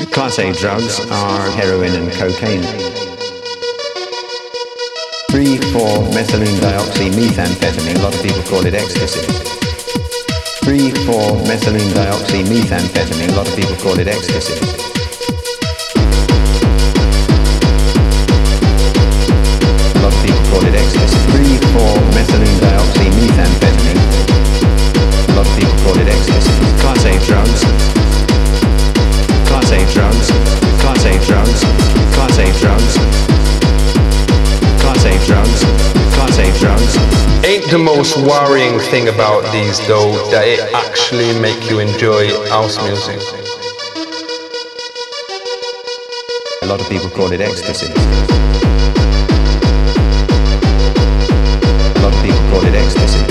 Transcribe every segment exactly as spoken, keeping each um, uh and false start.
Class A drugs are heroin and cocaine. three four methylene dioxymethamphetamine, a lot of people call it ecstasy. three four methylene dioxymethamphetamine, a lot of people call it ecstasy. A lot of people call it ecstasy. three four methylene dioxymethamphetamine, a lot of people call it ecstasy. Class A drugs. Class A drugs. Class A drugs. Class A drugs. Class A drugs. Class A drugs. Ain't the most worrying thing about these though that it actually make you enjoy house music? A lot of people call it ecstasy. A lot of people call it ecstasy.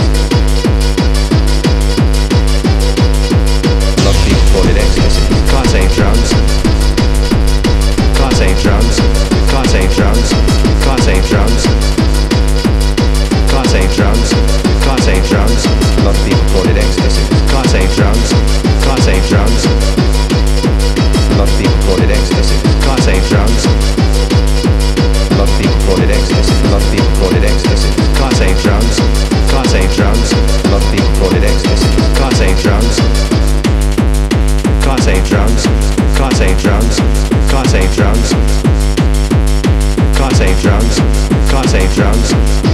A lot of people call it ecstasy. Class A drugs. Class A drugs. Class A drugs. Class A drugs. Class A drugs. Class A drugs. A lot of people call it ecstasy. Class A drugs. Class A drugs. A lot of people call it ecstasy. Class A drugs. A lot of people call it ecstasy. A lot of people call it ecstasy. Class A drugs. Class A drugs. A lot of people call it ecstasy. Class A drugs. Class A drugs. Class A drugs. Class A drugs. Class A drugs. Class A drugs.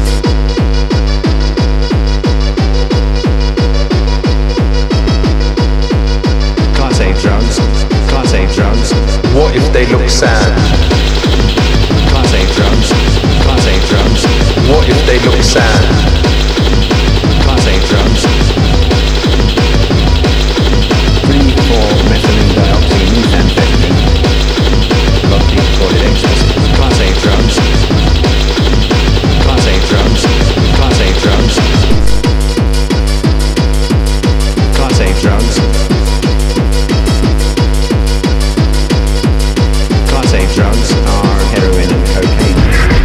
Class A drugs. Class A drugs. What if they look sad? Class A drugs. Class A drugs. What if they look sad? Class A drugs. three four methylene dioxymethamphetamine. A lot of people call it ecstasy. Class A drugs. Class A drugs. Class A drugs. Class A drugs. Class A drugs are heroin and cocaine.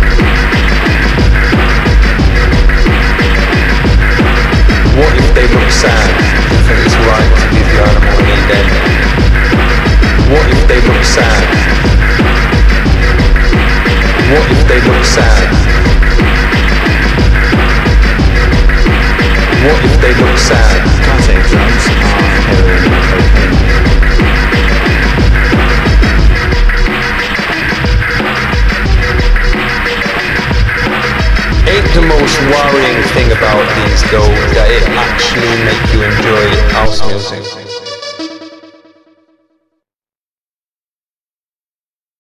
What if they look sad? You think it's right to give the animal an eat then? What if they look sad? What if they look sad? What if they look sad? Class A drugs are heroin and cocaine. Ain't the most worrying thing about these though that it actually make you enjoy house music?